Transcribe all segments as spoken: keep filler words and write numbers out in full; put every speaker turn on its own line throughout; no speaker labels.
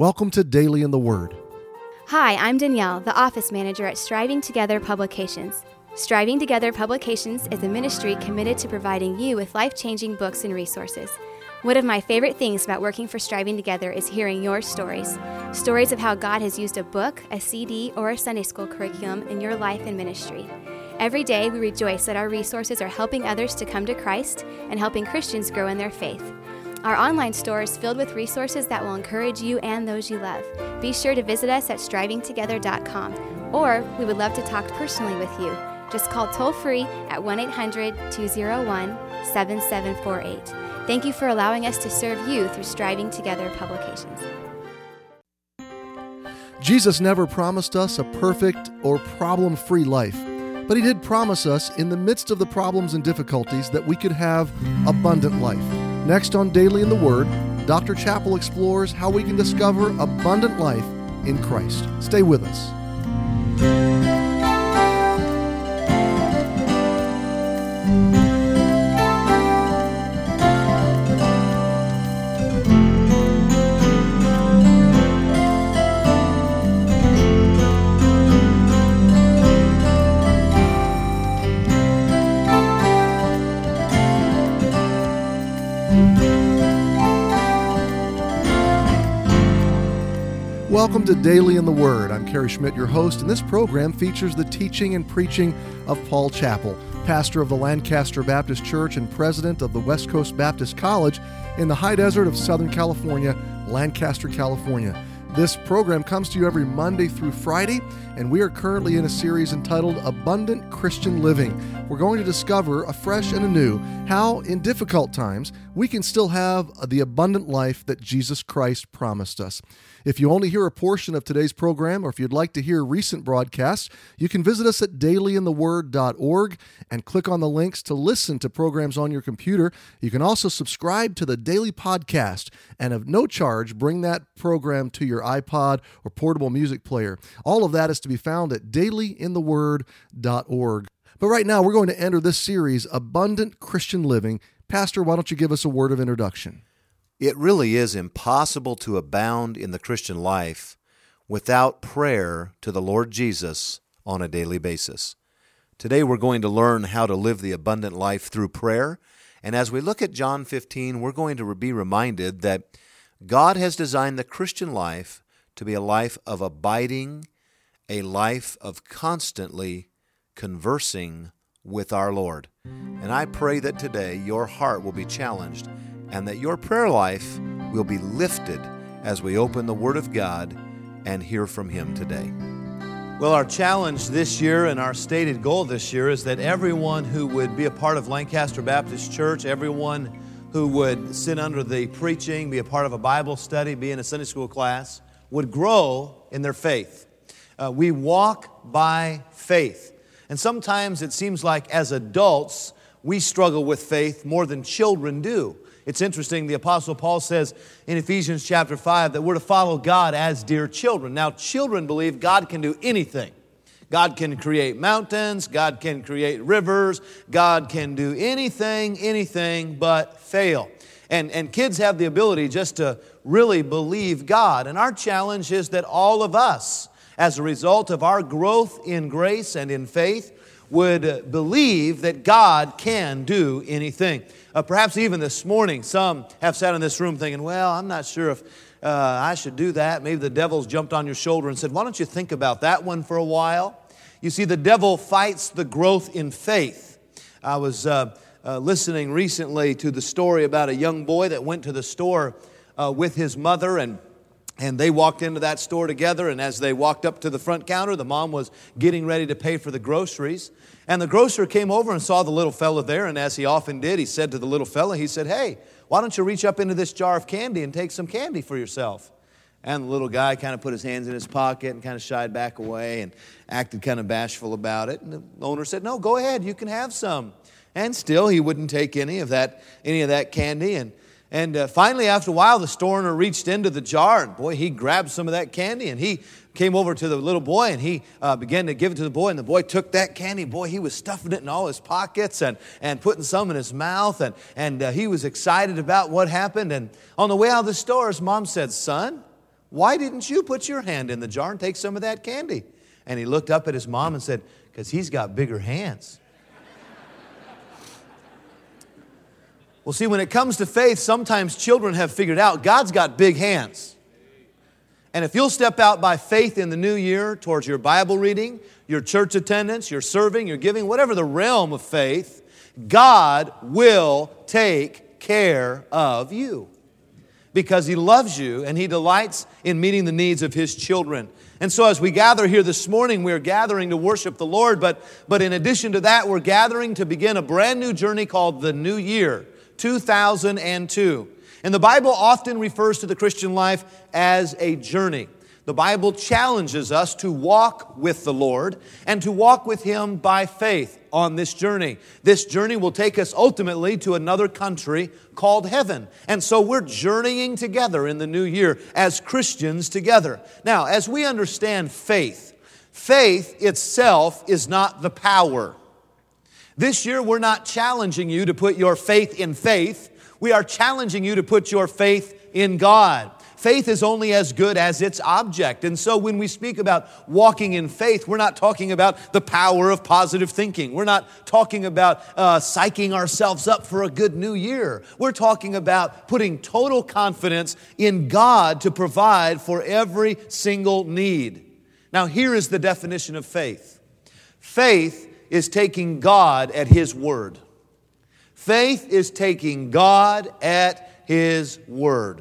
Welcome to Daily in the Word.
Hi, I'm Danielle, the office manager at Striving Together Publications. Striving Together Publications is a ministry committed to providing you with life-changing books and resources. One of my favorite things about working for Striving Together is hearing your stories. Stories of how God has used a book, a C D, or a Sunday school curriculum in your life and ministry. Every day, we rejoice that our resources are helping others to come to Christ and helping Christians grow in their faith. Our online store is filled with resources that will encourage you and those you love. Be sure to visit us at striving together dot com, or we would love to talk personally with you. Just call toll-free at one eight hundred two oh one seven seven four eight. Thank you for allowing us to serve you through Striving Together Publications.
Jesus never promised us a perfect or problem-free life, but He did promise us in the midst of the problems and difficulties that we could have abundant life. Next on Daily in the Word, Doctor Chappell explores how we can discover abundant life in Christ. Stay with us. Welcome to Daily in the Word. I'm Kerry Schmidt, your host, and this program features the teaching and preaching of Paul Chappell, pastor of the Lancaster Baptist Church and president of the West Coast Baptist College in the high desert of Southern California, Lancaster, California. This program comes to you every Monday through Friday, and we are currently in a series entitled Abundant Christian Living. We're going to discover afresh and anew how, in difficult times, we can still have the abundant life that Jesus Christ promised us. If you only hear a portion of today's program, or if you'd like to hear recent broadcasts, you can visit us at daily in the word dot org and click on the links to listen to programs on your computer. You can also subscribe to the Daily Podcast and at no charge bring that program to your iPod or portable music player. All of that is to be found at daily in the word dot org. But right now, we're going to enter this series, Abundant Christian Living. Pastor, why don't you give us a word of introduction?
It really is impossible to abound in the Christian life without prayer to the Lord Jesus on a daily basis. Today we're going to learn how to live the abundant life through prayer, and as we look at John fifteen, we're going to be reminded that God has designed the Christian life to be a life of abiding, a life of constantly conversing with our Lord. And I pray that today your heart will be challenged and that your prayer life will be lifted as we open the Word of God and hear from Him today.
Well, our challenge this year and our stated goal this year is that everyone who would be a part of Lancaster Baptist Church, everyone who would sit under the preaching, be a part of a Bible study, be in a Sunday school class, would grow in their faith. Uh, we walk by faith. And sometimes it seems like as adults, we struggle with faith more than children do. It's interesting, the Apostle Paul says in Ephesians chapter five that we're to follow God as dear children. Now, children believe God can do anything. God can create mountains, God can create rivers, God can do anything, anything but fail. And, and kids have the ability just to really believe God. And our challenge is that all of us, as a result of our growth in grace and in faith, would believe that God can do anything. Uh, perhaps even this morning, some have sat in this room thinking, well, I'm not sure if uh, I should do that. Maybe the devil's jumped on your shoulder and said, why don't you think about that one for a while? You see, the devil fights the growth in faith. I was uh, uh, listening recently to the story about a young boy that went to the store uh, with his mother, and And they walked into that store together, and as they walked up to the front counter, the mom was getting ready to pay for the groceries. And the grocer came over and saw the little fella there, and as he often did, he said to the little fella, he said, hey, why don't you reach up into this jar of candy and take some candy for yourself? And the little guy kind of put his hands in his pocket and kind of shied back away and acted kind of bashful about it. And the owner said, no, go ahead, you can have some. And still, he wouldn't take any of that, any of that candy. And And uh, finally, after a while, the store owner reached into the jar, and boy, he grabbed some of that candy, and he came over to the little boy, and he uh, began to give it to the boy, and the boy took that candy. Boy, he was stuffing it in all his pockets and, and putting some in his mouth, and, and uh, he was excited about what happened. And on the way out of the store, his mom said, son, why didn't you put your hand in the jar and take some of that candy? And he looked up at his mom and said, because he's got bigger hands. Well, see, when it comes to faith, sometimes children have figured out God's got big hands. And if you'll step out by faith in the new year towards your Bible reading, your church attendance, your serving, your giving, whatever the realm of faith, God will take care of you. Because He loves you and He delights in meeting the needs of His children. And so as we gather here this morning, we're gathering to worship the Lord, but, but in addition to that, we're gathering to begin a brand new journey called the New Year, two thousand two. And the Bible often refers to the Christian life as a journey. The Bible challenges us to walk with the Lord and to walk with Him by faith on this journey. This journey will take us ultimately to another country called heaven. And so we're journeying together in the new year as Christians together. Now, as we understand faith, faith itself is not the power. This year we're not challenging you to put your faith in faith. We are challenging you to put your faith in God. Faith is only as good as its object. And so when we speak about walking in faith, we're not talking about the power of positive thinking. We're not talking about uh, psyching ourselves up for a good new year. We're talking about putting total confidence in God to provide for every single need. Now, here is the definition of faith. Faith is taking God at His word. Faith is taking God at His word.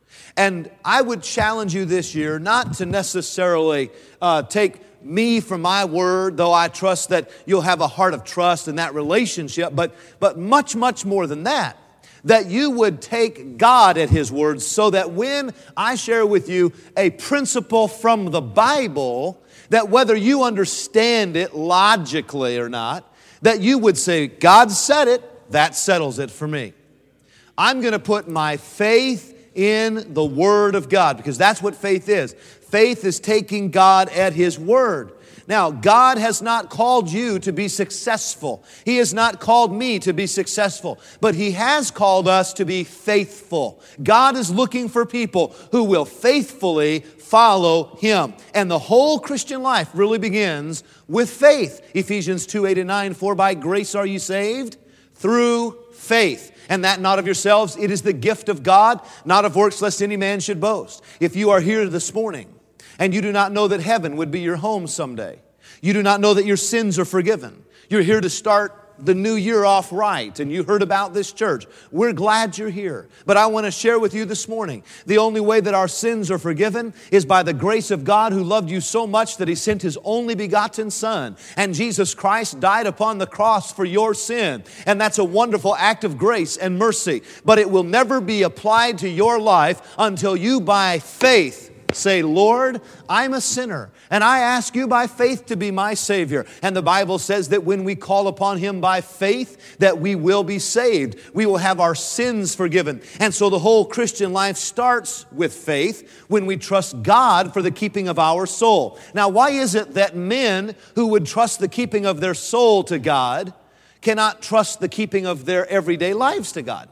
And I would challenge you this year not to necessarily uh, take me for my word, though I trust that you'll have a heart of trust in that relationship, but, but much, much more than that. That you would take God at His word so that when I share with you a principle from the Bible, that whether you understand it logically or not, that you would say, God said it, that settles it for me. I'm going to put my faith in the Word of God, because that's what faith is. Faith is taking God at His word. Now, God has not called you to be successful. He has not called me to be successful, but He has called us to be faithful. God is looking for people who will faithfully follow Him. And the whole Christian life really begins with faith. Ephesians two, eight and nine, for by grace are you saved through faith. And that not of yourselves, it is the gift of God, not of works, lest any man should boast. If you are here this morning and you do not know that heaven would be your home someday, you do not know that your sins are forgiven, you're here to start the new year off right, and you heard about this church, we're glad you're here. But I want to share with you this morning, the only way that our sins are forgiven is by the grace of God, who loved you so much that He sent His only begotten Son. And Jesus Christ died upon the cross for your sin. And that's a wonderful act of grace and mercy. But it will never be applied to your life until you by faith say, Lord, I'm a sinner, and I ask you by faith to be my Savior. And the Bible says that when we call upon Him by faith, that we will be saved. We will have our sins forgiven. And so the whole Christian life starts with faith when we trust God for the keeping of our soul. Now, why is it that men who would trust the keeping of their soul to God cannot trust the keeping of their everyday lives to God?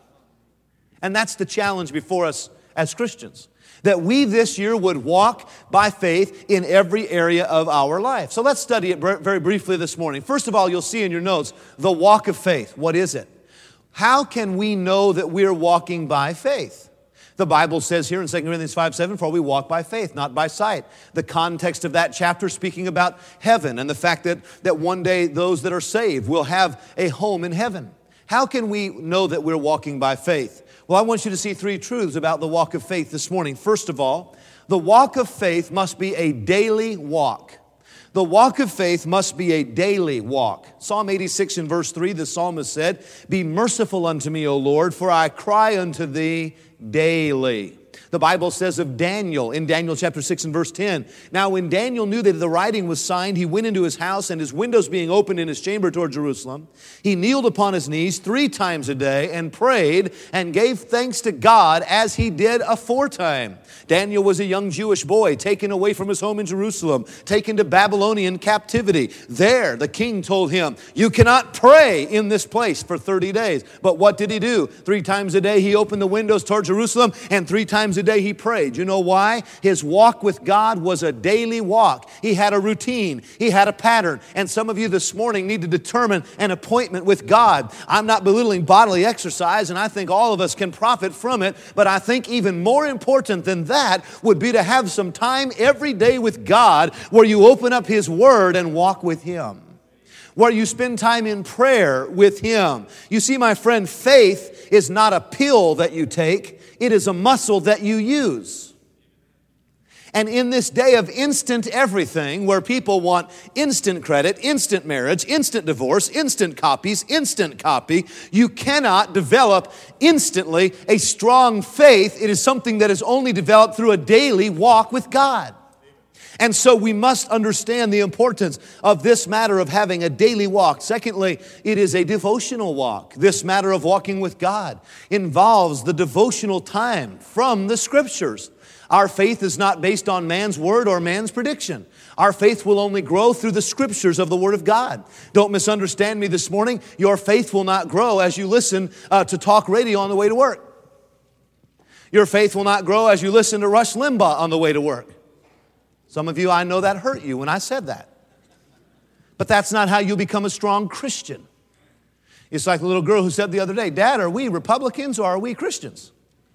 And that's the challenge before us as Christians. That we this year would walk by faith in every area of our life. So let's study it very briefly this morning. First of all, you'll see in your notes, the walk of faith. What is it? How can we know that we're walking by faith? The Bible says here in Second Corinthians five seven, for we walk by faith, not by sight. The context of that chapter speaking about heaven and the fact that, that one day those that are saved will have a home in heaven. How can we know that we're walking by faith? Well, I want you to see three truths about the walk of faith this morning. First of all, the walk of faith must be a daily walk. The walk of faith must be a daily walk. Psalm eighty-six and verse three, the psalmist said, be merciful unto me, O Lord, for I cry unto thee daily. The Bible says of Daniel in Daniel chapter six and verse ten, now when Daniel knew that the writing was signed, he went into his house, and his windows being opened in his chamber toward Jerusalem, he kneeled upon his knees three times a day and prayed and gave thanks to God as he did aforetime. Daniel was a young Jewish boy taken away from his home in Jerusalem, taken to Babylonian captivity. There, the king told him, you cannot pray in this place for thirty days. But what did he do? Three times a day he opened the windows toward Jerusalem, and three times times a day he prayed. You know why? His walk with God was a daily walk. He had a routine. He had a pattern. And some of you this morning need to determine an appointment with God. I'm not belittling bodily exercise, and I think all of us can profit from it, but I think even more important than that would be to have some time every day with God where you open up His Word and walk with Him, where you spend time in prayer with Him. You see, my friend, faith is not a pill that you take. It is a muscle that you use. And in this day of instant everything, where people want instant credit, instant marriage, instant divorce, instant copies, instant copy, you cannot develop instantly a strong faith. It is something that is only developed through a daily walk with God. And so we must understand the importance of this matter of having a daily walk. Secondly, it is a devotional walk. This matter of walking with God involves the devotional time from the Scriptures. Our faith is not based on man's word or man's prediction. Our faith will only grow through the Scriptures of the Word of God. Don't misunderstand me this morning. Your faith will not grow as you listen uh, to talk radio on the way to work. Your faith will not grow as you listen to Rush Limbaugh on the way to work. Some of you, I know that hurt you when I said that. But that's not how you become a strong Christian. It's like the little girl who said the other day, Dad, are we Republicans or are we Christians?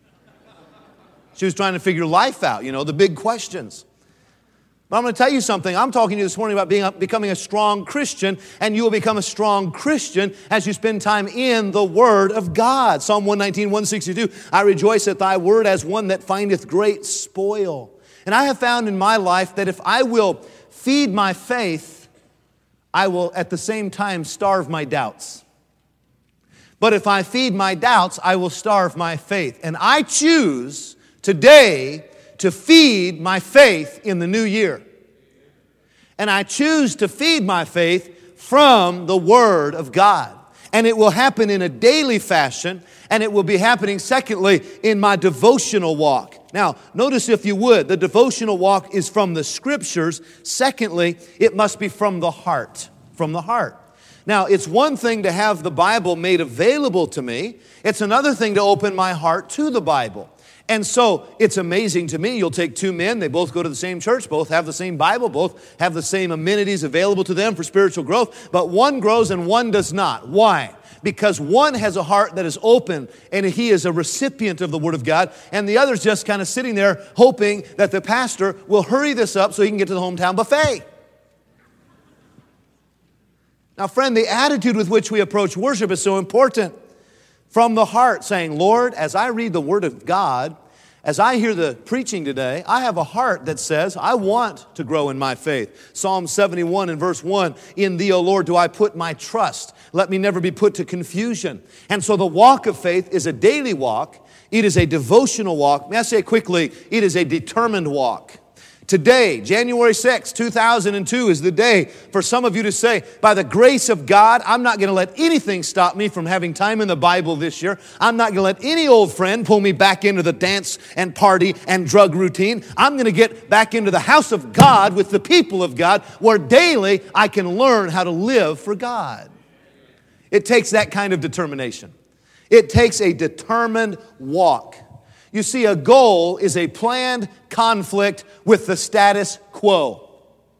She was trying to figure life out, you know, the big questions. But I'm going to tell you something. I'm talking to you this morning about being, becoming a strong Christian, and you will become a strong Christian as you spend time in the Word of God. Psalm one nineteen, one sixty-two, I rejoice at thy word as one that findeth great spoil. And I have found in my life that if I will feed my faith, I will at the same time starve my doubts. But if I feed my doubts, I will starve my faith. And I choose today to feed my faith in the new year. And I choose to feed my faith from the Word of God. And it will happen in a daily fashion, and it will be happening, secondly, in my devotional walk. Now, notice if you would, the devotional walk is from the Scriptures. Secondly, it must be from the heart, from the heart. Now, it's one thing to have the Bible made available to me. It's another thing to open my heart to the Bible. And so it's amazing to me. You'll take two men, they both go to the same church, both have the same Bible, both have the same amenities available to them for spiritual growth, but one grows and one does not. Why? Because one has a heart that is open and he is a recipient of the Word of God, and the other's just kind of sitting there hoping that the pastor will hurry this up so he can get to the hometown buffet. Now, friend, the attitude with which we approach worship is so important. From the heart, saying, Lord, as I read the Word of God, as I hear the preaching today, I have a heart that says, I want to grow in my faith. Psalm seventy-one and verse one, in Thee, O Lord, do I put my trust. Let me never be put to confusion. And so the walk of faith is a daily walk. It is a devotional walk. May I say quickly, it is a determined walk. Today, January sixth, two thousand two, is the day for some of you to say, by the grace of God, I'm not going to let anything stop me from having time in the Bible this year. I'm not going to let any old friend pull me back into the dance and party and drug routine. I'm going to get back into the house of God with the people of God, where daily I can learn how to live for God. It takes that kind of determination. It takes a determined walk. You see, a goal is a planned conflict with the status quo.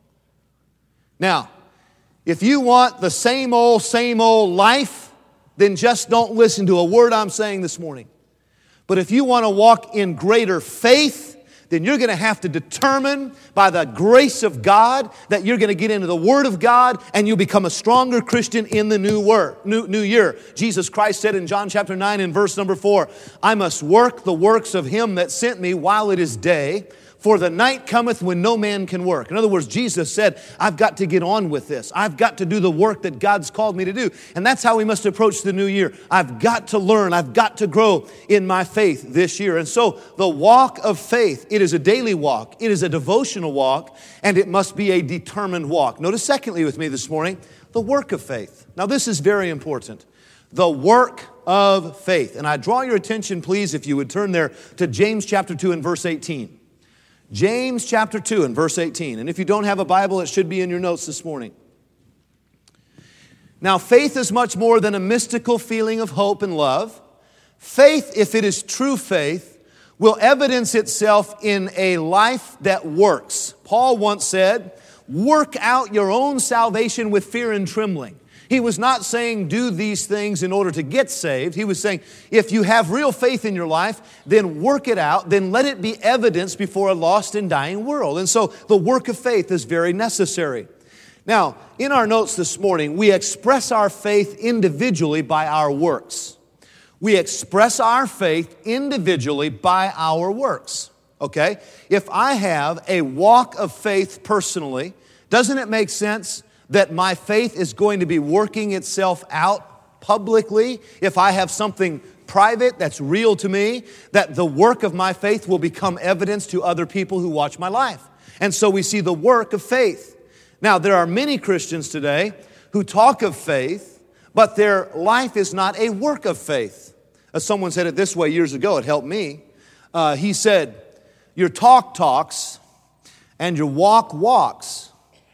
Now, if you want the same old, same old life, then just don't listen to a word I'm saying this morning. But if you want to walk in greater faith, then you're going to have to determine by the grace of God that you're going to get into the Word of God and you'll become a stronger Christian in the new, word, new, new year. Jesus Christ said in John chapter nine and verse number four, I must work the works of Him that sent me while it is day, for the night cometh when no man can work. In other words, Jesus said, I've got to get on with this. I've got to do the work that God's called me to do. And that's how we must approach the new year. I've got to learn. I've got to grow in my faith this year. And so the walk of faith, it is a daily walk. It is a devotional walk, and it must be a determined walk. Notice secondly with me this morning, the work of faith. Now this is very important. The work of faith. And I draw your attention, please, if you would turn there to James chapter two and verse eighteen. James chapter two and verse eighteen. And if you don't have a Bible, it should be in your notes this morning. Now, faith is much more than a mystical feeling of hope and love. Faith, if it is true faith, will evidence itself in a life that works. Paul once said, work out your own salvation with fear and trembling. He was not saying do these things in order to get saved. He was saying if you have real faith in your life, then work it out, then let it be evidence before a lost and dying world. And so the work of faith is very necessary. Now, in our notes this morning, we express our faith individually by our works. We express our faith individually by our works. Okay? If I have a walk of faith personally, doesn't it make sense that my faith is going to be working itself out publicly? If I have something private that's real to me, that the work of my faith will become evidence to other people who watch my life. And so we see the work of faith. Now, there are many Christians today who talk of faith, but their life is not a work of faith. As someone said it this way years ago, it helped me. Uh, he said, your talk talks and your walk walks,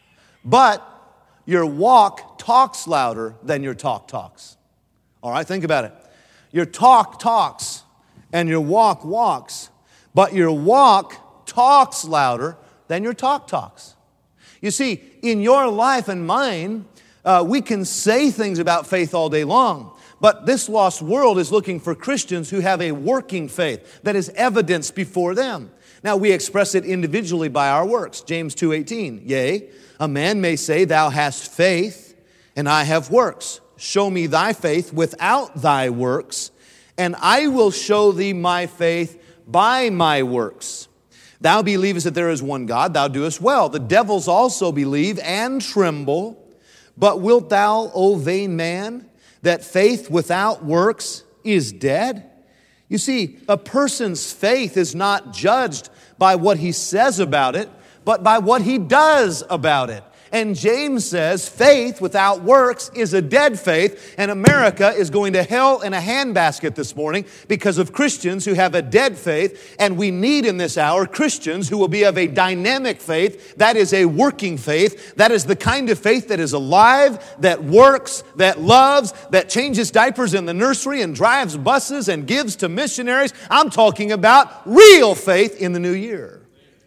but your walk talks louder than your talk talks. All right, think about it. Your talk talks and your walk walks, but your walk talks louder than your talk talks. You see, in your life and mine, uh, we can say things about faith all day long, but this lost world is looking for Christians who have a working faith that is evidenced before them. Now, we express it individually by our works. James two eighteen, yea, a man may say, thou hast faith, and I have works. Show me thy faith without thy works, and I will show thee my faith by my works. Thou believest that there is one God, thou doest well. The devils also believe and tremble. But wilt thou, O vain man, that faith without works is dead? You see, a person's faith is not judged by what he says about it, but by what he does about it. And James says faith without works is a dead faith, and America is going to hell in a handbasket this morning because of Christians who have a dead faith, and we need in this hour Christians who will be of a dynamic faith, that is a working faith, that is the kind of faith that is alive, that works, that loves, that changes diapers in the nursery and drives buses and gives to missionaries. I'm talking about real faith in the new year.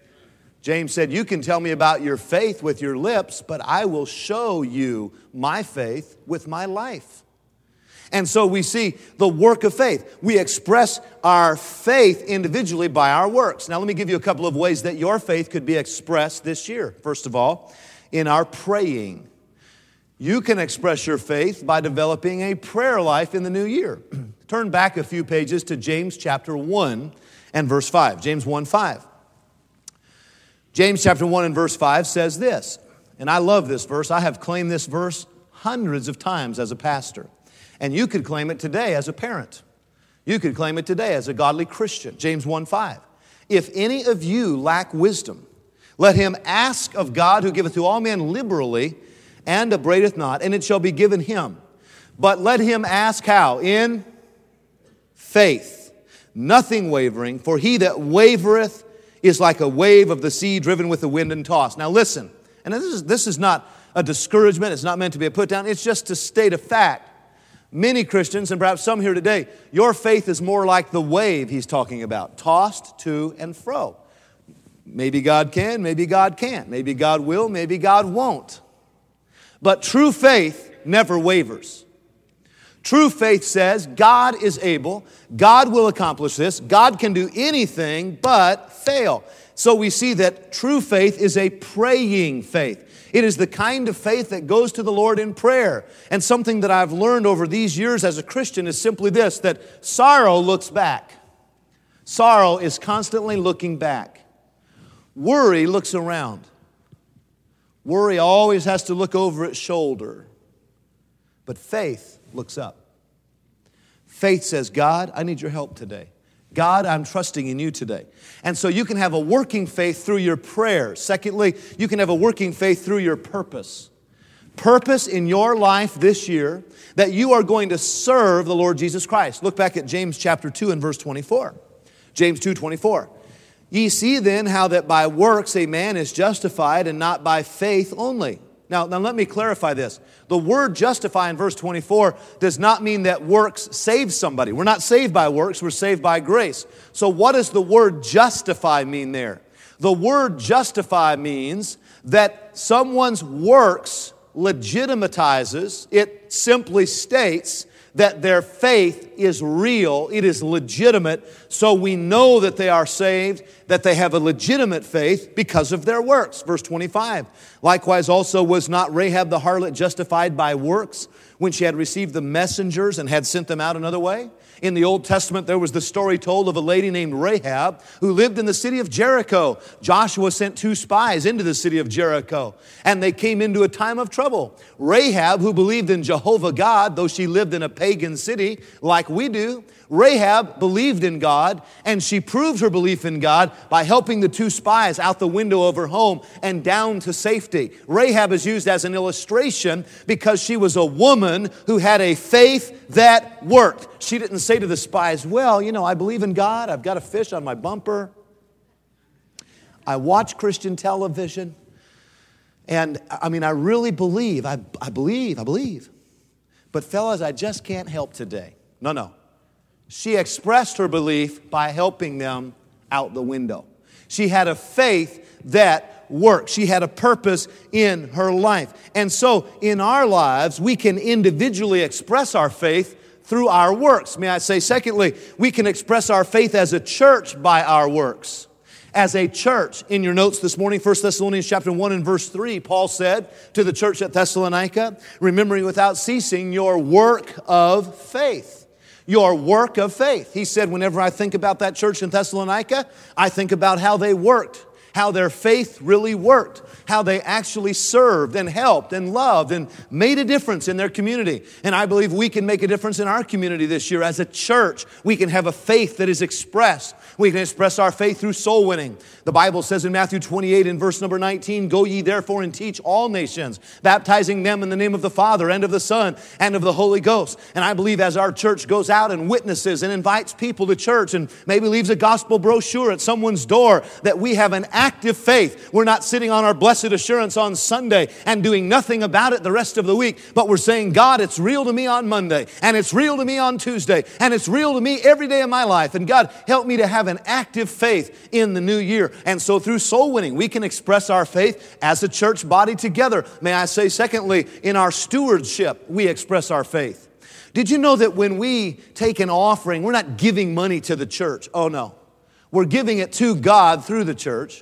James said, you can tell me about your faith with your lips, but I will show you my faith with my life. And so we see the work of faith. We express our faith individually by our works. Now let me give you a couple of ways that your faith could be expressed this year. First of all, in our praying. You can express your faith by developing a prayer life in the new year. Turn back a few pages to James chapter one and verse five. James one five. James chapter one and verse five says this, and I love this verse. I have claimed this verse hundreds of times as a pastor. And you could claim it today as a parent. You could claim it today as a godly Christian. James one five. If any of you lack wisdom, let him ask of God who giveth to all men liberally and upbraideth not, and it shall be given him. But let him ask how? In faith, nothing wavering, for he that wavereth is like a wave of the sea driven with the wind and tossed. Now listen, and this is, this is not a discouragement. It's not meant to be a put down. It's just to state a fact. Many Christians, and perhaps some here today, your faith is more like the wave he's talking about, tossed to and fro. Maybe God can, maybe God can't. Maybe God will, maybe God won't. But true faith never wavers. True faith says God is able, God will accomplish this, God can do anything but fail. So we see that true faith is a praying faith. It is the kind of faith that goes to the Lord in prayer. And something that I've learned over these years as a Christian is simply this, that sorrow looks back. Sorrow is constantly looking back. Worry looks around. Worry always has to look over its shoulder. But faith looks up. Faith says, God, I need your help today. God, I'm trusting in you today. And so you can have a working faith through your prayers. Secondly, you can have a working faith through your purpose. Purpose in your life this year that you are going to serve the Lord Jesus Christ. Look back at James chapter two and verse twenty-four. James two twenty-four. Ye see then how that by works a man is justified and not by faith only. Now, now let me clarify this. The word justify in verse twenty-four does not mean that works save somebody. We're not saved by works, we're saved by grace. So what does the word justify mean there? The word justify means that someone's works legitimatizes, it simply states that their faith is real, it is legitimate, so we know that they are saved, that they have a legitimate faith because of their works. Verse twenty-five, likewise also was not Rahab the harlot justified by works when she had received the messengers and had sent them out another way? In the Old Testament, there was the story told of a lady named Rahab who lived in the city of Jericho. Joshua sent two spies into the city of Jericho, and they came into a time of trouble. Rahab, who believed in Jehovah God, though she lived in a pagan city like we do, Rahab believed in God, and she proved her belief in God by helping the two spies out the window of her home and down to safety. Rahab is used as an illustration because she was a woman who had a faith that worked. She didn't say to the spies, well, you know, I believe in God. I've got a fish on my bumper. I watch Christian television. And, I mean, I really believe. I, I believe. I believe. But, fellas, I just can't help today. No, no. She expressed her belief by helping them out the window. She had a faith that worked. She had a purpose in her life. And so in our lives, we can individually express our faith through our works. May I say, secondly, we can express our faith as a church by our works. As a church, in your notes this morning, First Thessalonians chapter one and verse three, Paul said to the church at Thessalonica, remembering without ceasing your work of faith. Your work of faith. He said, whenever I think about that church in Thessalonica, I think about how they worked, how their faith really worked, how they actually served and helped and loved and made a difference in their community. And I believe we can make a difference in our community this year. As a church, we can have a faith that is expressed. We can express our faith through soul winning. The Bible says in Matthew twenty-eight in verse number nineteen, go ye therefore and teach all nations, baptizing them in the name of the Father and of the Son and of the Holy Ghost. And I believe as our church goes out and witnesses and invites people to church and maybe leaves a gospel brochure at someone's door, that we have an active faith. We're not sitting on our blessed assurance on Sunday and doing nothing about it the rest of the week, but we're saying, God, it's real to me on Monday, and it's real to me on Tuesday, and it's real to me every day of my life. And God, help me to have an active faith in the new year. And so through soul winning, we can express our faith as a church body together. May I say, secondly, in our stewardship, we express our faith. Did you know that when we take an offering, we're not giving money to the church? Oh, no. We're giving it to God through the church.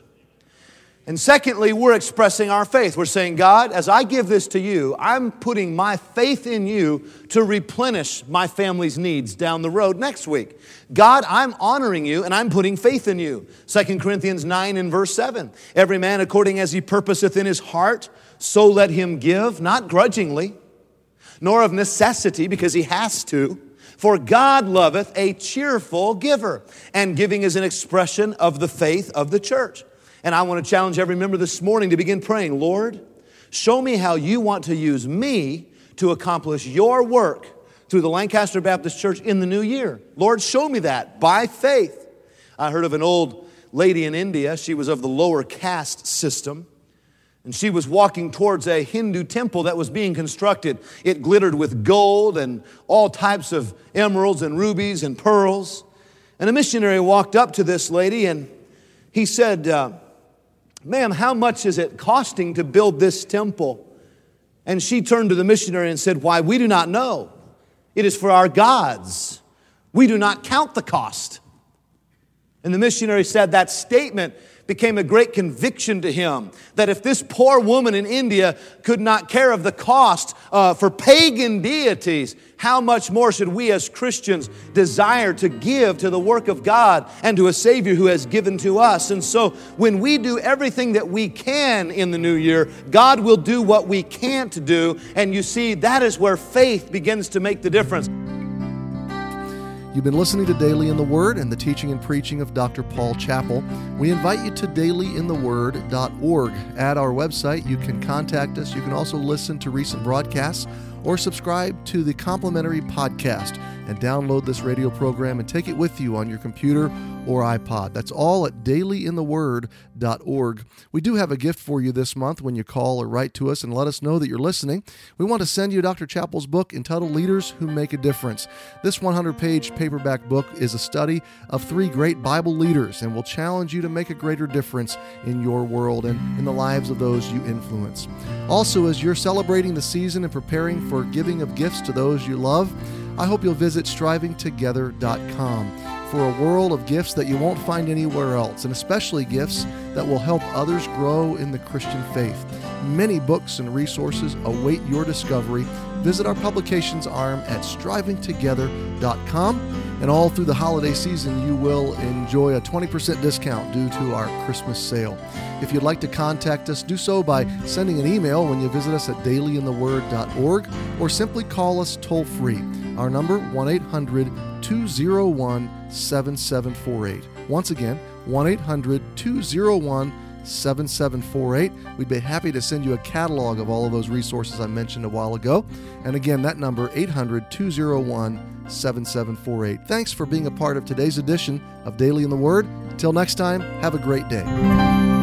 And secondly, we're expressing our faith. We're saying, God, as I give this to you, I'm putting my faith in you to replenish my family's needs down the road next week. God, I'm honoring you and I'm putting faith in you. Second Corinthians nine and verse seven. Every man according as he purposeth in his heart, so let him give, not grudgingly, nor of necessity, because he has to. For God loveth a cheerful giver. And giving is an expression of the faith of the church. And I want to challenge every member this morning to begin praying, Lord, show me how you want to use me to accomplish your work through the Lancaster Baptist Church in the new year. Lord, show me that by faith. I heard of an old lady in India. She was of the lower caste system. And she was walking towards a Hindu temple that was being constructed. It glittered with gold and all types of emeralds and rubies and pearls. And a missionary walked up to this lady and he said, uh, ma'am, how much is it costing to build this temple? And she turned to the missionary and said, why, we do not know. It is for our gods. We do not count the cost. And the missionary said that statement became a great conviction to him, that if this poor woman in India could not care of the cost uh, for pagan deities, how much more should we as Christians desire to give to the work of God and to a Savior who has given to us? And so when we do everything that we can in the new year, God will do what we can't do. And you see, that is where faith begins to make the difference.
You've been listening to Daily in the Word and the teaching and preaching of Doctor Paul Chappell. We invite you to daily in the word dot org. At our website, you can contact us. You can also listen to recent broadcasts or subscribe to the complimentary podcast. and download this radio program and take it with you on your computer or iPod. That's all at daily in the word dot org. We do have a gift for you this month when you call or write to us and let us know that you're listening. We want to send you Doctor Chappell's book entitled Leaders Who Make a Difference. This one hundred page paperback book is a study of three great Bible leaders and will challenge you to make a greater difference in your world and in the lives of those you influence. Also, as you're celebrating the season and preparing for giving of gifts to those you love, I hope you'll visit striving together dot com for a world of gifts that you won't find anywhere else, and especially gifts that will help others grow in the Christian faith. Many books and resources await your discovery. Visit our publications arm at striving together dot com, and all through the holiday season you will enjoy a twenty percent discount due to our Christmas sale. If you'd like to contact us, do so by sending an email when you visit us at daily in the word dot org, or simply call us toll-free. Our number, one eight hundred two oh one seven seven four eight. Once again, one eight hundred two oh one seven seven four eight. We'd be happy to send you a catalog of all of those resources I mentioned a while ago. And again, that number, eight hundred two oh one seven seven four eight. Thanks for being a part of today's edition of Daily in the Word. Until next time, have a great day.